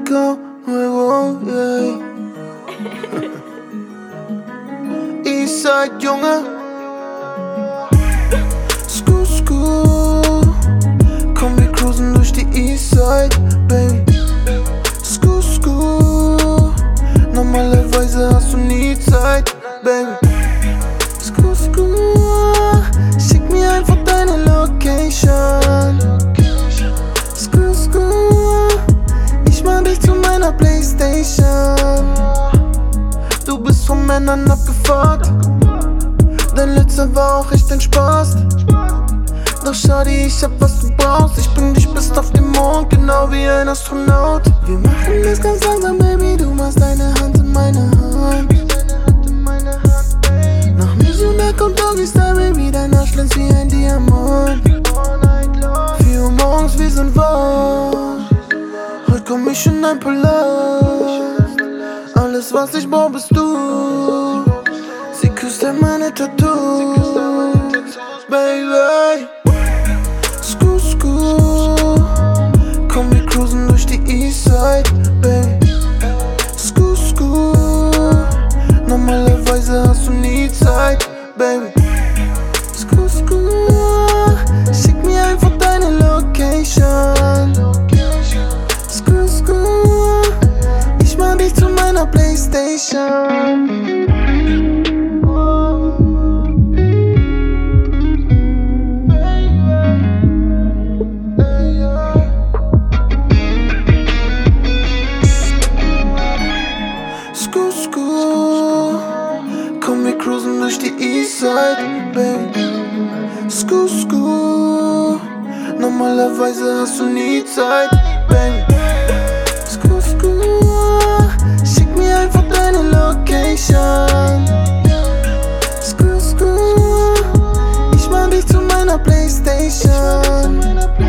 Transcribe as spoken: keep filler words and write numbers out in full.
go, oh, yeah. Eastside, Junge. Skoo, skoo. Komm, wir cruisen durch die Eastside, baby. Skoo, skoo. Normalerweise hast du nie Zeit, baby. Skoo, skoo. Schick mir einfach deine Location. Skoo, skoo. Ich mach dich zu meiner Playstation. Du bist von Männern abgefuckt. Dein letzter war auch echt ein Spaß. Doch Shawty, ich hab was du brauchst. Ich bring dich bis auf den Mond, genau wie ein Astronaut. Wir machen das ganz langsam, Baby. Du machst deine Hand in meine Hand. Nach Missionar kommt Doggy Style, Baby. Dein Arsch glänzt wie ein Diamant. Vier Uhr morgens, wir sind wach. Heute komm ich in dein Palast. Alles was ich brauch bist du. Sie küsst an meine Tattoos, Baby. Skoo, skoo. Komm, wir cruisen durch die Eastside, baby. Skoo, skoo. Normalerweise hast du nie Zeit, baby. Skoo, skoo. Schick mir einfach deine Location. Skoo, skoo. Ich mach dich zu meiner Playstation. Skoo, skoo. Komm, wir cruisen durch die Eastside, baby. Skoo, skoo. Normalerweise hast du nie Zeit, baby. Skoo, skoo. Schick mir einfach deine Location. Skoo, skoo. Ich mach dich zu meiner Playstation.